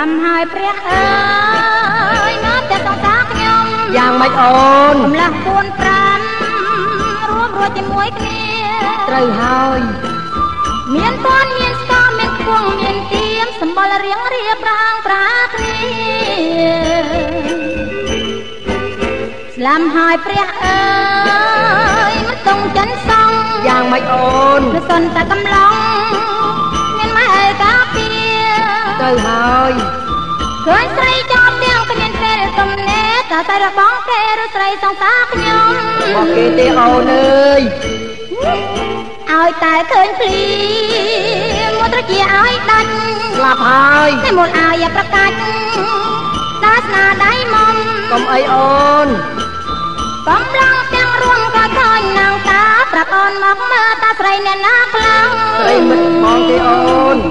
Làm haiព្រះអើយមកតែសង្សារខ្ញុំយ៉ាងម៉េចអូនកំឡះ4 5រួមរួចជាមួយគ្នាត្រូវហើយមានពន់មានស្ករមានខ្ពងមានទៀមសម្បល់រៀងរៀបរាងប្រាគ្នាស្លាំហើយព្រះអើយមិនតុងចិនសងយ៉ាងម៉េចអូនមិនសន់តែកំឡុងមានម៉ែឯកាពីត្រូវហើយឃើញស្រីចោលទាំងគ្មានពេលទំនេរតើតែរបងគេឬស្រីសង្សារខ្ញុំមកគេទេអូនអើយឲ្យតែឃើញភ្លីមកត្រជាឲ្យដាច់ស្លាប់ហើយតែមុនឲ្យប្រកាច់ដាស្នាដៃមុំកុំអីអូនកំឡុងទាំងរួមក៏ឃើញនាងតាប្រាប់អូនមកមើលតាស្រីអ្នកណាខ្លាំងស្រីមិនមកទេអូន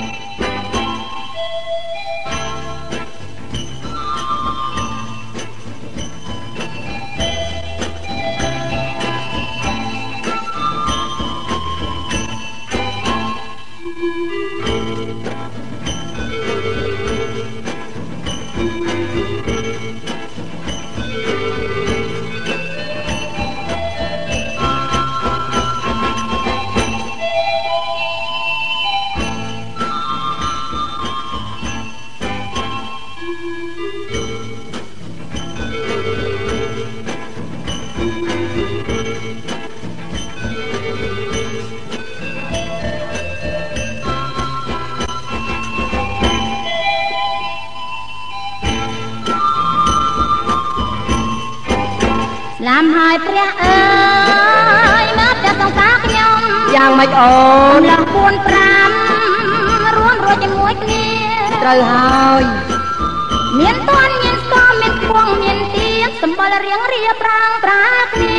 ឡាំហើយព្រះអើយមកតែសង្សារខ្ញុំយ៉ាងម៉េចអូនលះ4 5រួមរួចជាមួយគ្នាត្រូវហើយមានតន់មានស្ករមានខ្ពងមានទៀបសម្បល់រៀងរៀបរាងប្រាគ្នា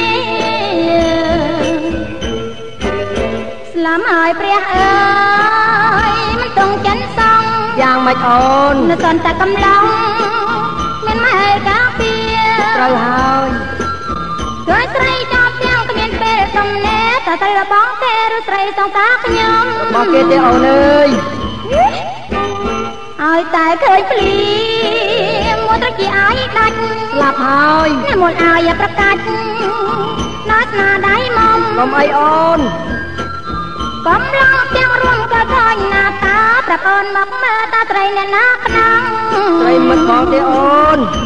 ស្លាំហើយព្រះអើយមិនតុងចិនសងយ៉ាងម៉េចអូននៅសន់តែកំឡុងមានម៉ែឯកាពីត្រូវហើយឃើញស្រីចោលទាំងគ្មានពេលទំនេរតើតែរបងទេឬស្រីសង្សារខ្ញុំមកគេទេអូនអើយឲ្យតែឃើញភ្លីមកត្រជាឲ្យដាច់ស្លាប់ហើយតែមុនឲ្យប្រកាច់ណាស្នាដៃមុំកុំអីអូនកំឡុងទាំងរួមក៏ឃើញណាតាប្រាប់អូនមកមើលតាស្រីអ្នកណាខ្លាំងស្រីមិនមកទេអូន